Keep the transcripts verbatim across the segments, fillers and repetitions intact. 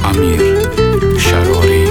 امیر شراری.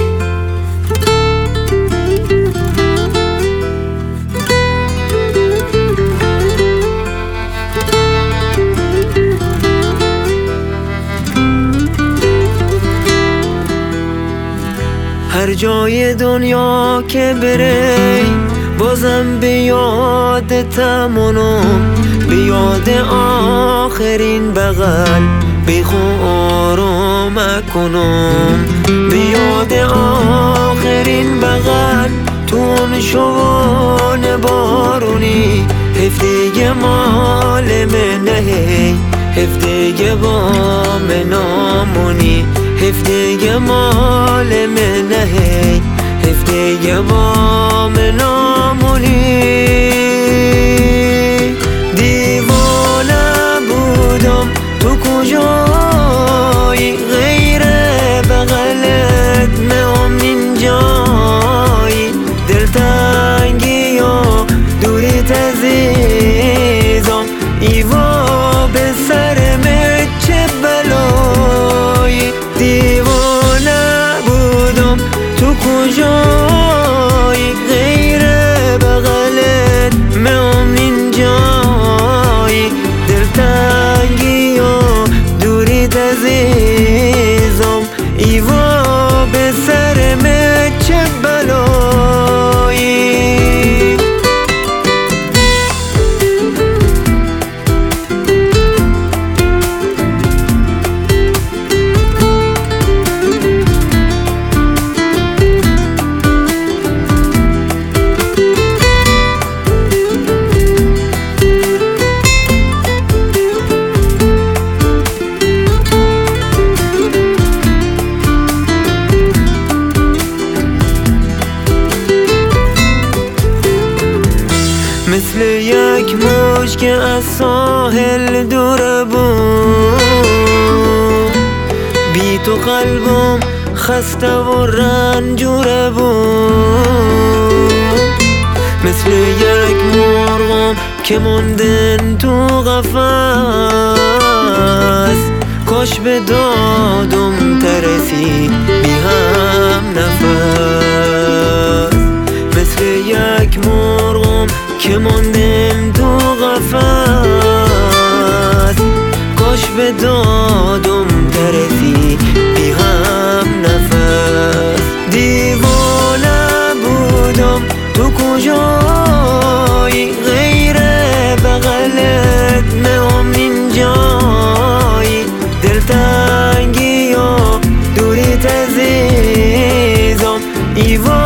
هر جای دنیا که بری بازم به یادتم اونم، به یاد آخرین بغل بیخو آرام کنم، به یاد آخرین بغل تون شوان بارونی هفته مال منه، هفته با منامونی هفته مال منه، هفته با منامونی. دیوانه بودم تو کجایی غیر بغلت میام جایی، دلتنگی یا دوریت عزیزم ایوا به سرم چه بلایی. دیوانه بودم تو کجایی غیر بغلت میام جایی، دلتنگی یا دوریت عزیزم ایوا به سرم چه بلایی. مثل یک موج که از ساحل دور بود، بی تو قلبم خسته و رنجور بود. مثل یک مرغم که موندن تو قفس، کاش به دادم ترسی بی هم نفس. مثل یک مرغم که موندم تو قفس، کاش به دادم ترسی بی هم نفس. دیوانه بودم تو کجایی غیر بغلت میام جایی، دلتنگی یا دوریت عزیزم ایوا